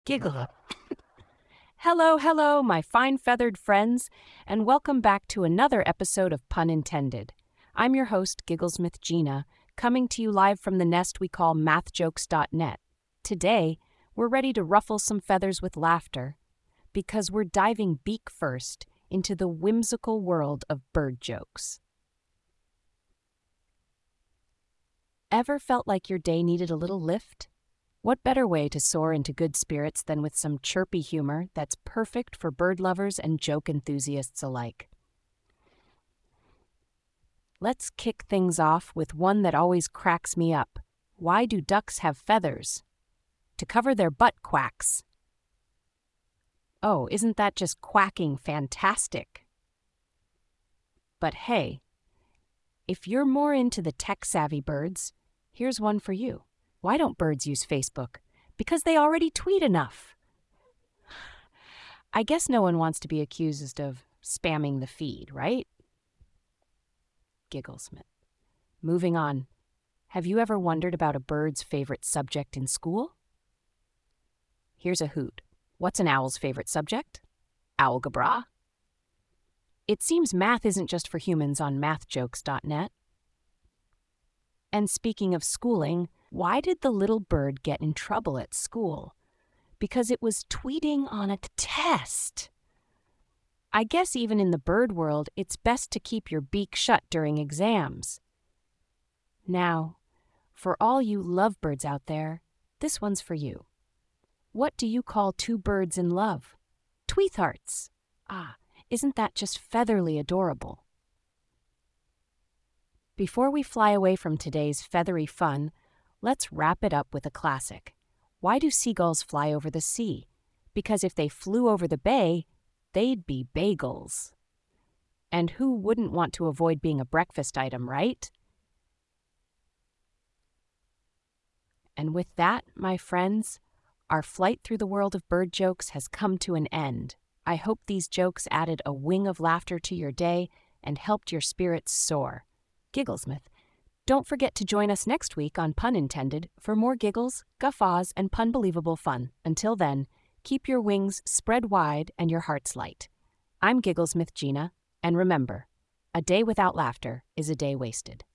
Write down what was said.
Giggle. Hello, hello, my fine feathered friends, and welcome back to another episode of Pun Intended. I'm your host, Gigglesmith Gina, coming to you live from the nest we call mathjokes.net. Today, we're ready to ruffle some feathers with laughter, because we're diving beak first into the whimsical world of bird jokes. Ever felt like your day needed a little lift? What better way to soar into good spirits than with some chirpy humor that's perfect for bird lovers and joke enthusiasts alike? Let's kick things off with one that always cracks me up. Why do ducks have feathers? To cover their butt quacks. Oh, isn't that just quacking fantastic? But hey, if you're more into the tech-savvy birds, here's one for you. Why don't birds use Facebook? Because they already tweet enough. I guess no one wants to be accused of spamming the feed, right? Gigglesmith. Moving on. Have you ever wondered about a bird's favorite subject in school? Here's a hoot. What's an owl's favorite subject? Owlgebra. It seems math isn't just for humans on mathjokes.net. And speaking of schooling, why did the little bird get in trouble at school? Because it was tweeting on a test. I guess even in the bird world, it's best to keep your beak shut during exams. Now, for all you lovebirds out there, this one's for you. What do you call two birds in love? Tweethearts. Ah, isn't that just featherly adorable? Before we fly away from today's feathery fun, let's wrap it up with a classic. Why do seagulls fly over the sea? Because if they flew over the bay, they'd be bagels. And who wouldn't want to avoid being a breakfast item, right? And with that, my friends, our flight through the world of bird jokes has come to an end. I hope these jokes added a wing of laughter to your day and helped your spirits soar. Gigglesmith, don't forget to join us next week on Pun Intended for more giggles, guffaws, and pun-believable fun. Until then, keep your wings spread wide and your hearts light. I'm Gigglesmith Gina, and remember, a day without laughter is a day wasted.